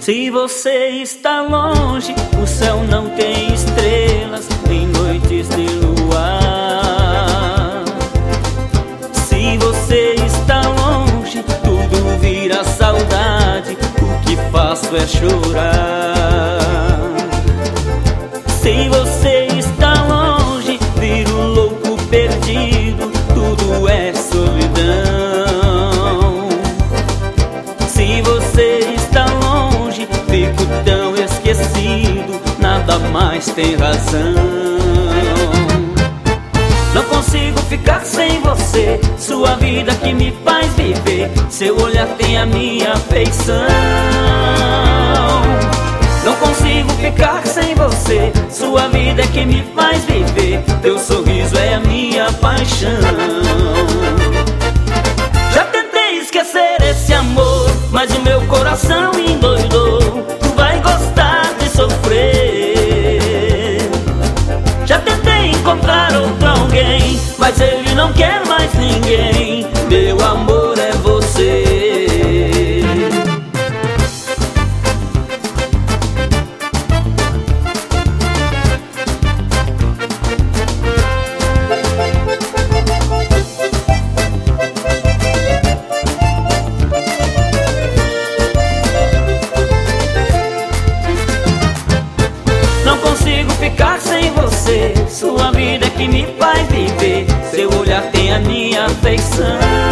Se você está longe, o céu não tem estrelas, nem noites de luar. Se você está longe, tudo vira saudade, o que faço é chorar. Se você está longe, viro louco perdido, tudo é solidão. Se você está longe, fico tão esquecido, nada mais tem razão. Não consigo ficar sem você, sua vida que me faz viver, seu olhar tem a minha afeição. Não consigo ficar sem você, sua vida é que me faz viver, teu sorriso é a minha paixão. Já tentei esquecer esse amor, mas o meu coração endoidou. Tu vai gostar de sofrer. Já tentei encontrar outro alguém, mas ele não quer mais ninguém. Meu amor é você. Não consigo ficar sem você, sua vida é que me faz viver, seu olhar tem a minha afeição.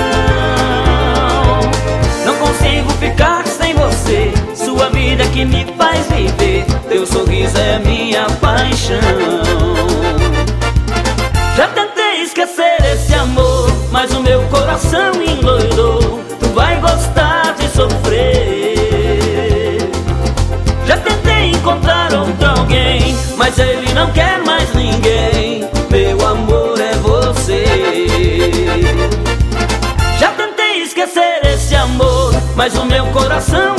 Não consigo ficar sem você, sua vida é que me faz viver, teu sorriso é a minha paixão. Já tentei esquecer esse amor, mas o meu coração enloidou. Tu vai gostar de sofrer. Já tentei encontrar outro alguém, mas ele não quer mais ninguém. Meu amor é você. Já tentei esquecer esse amor, mas o meu coração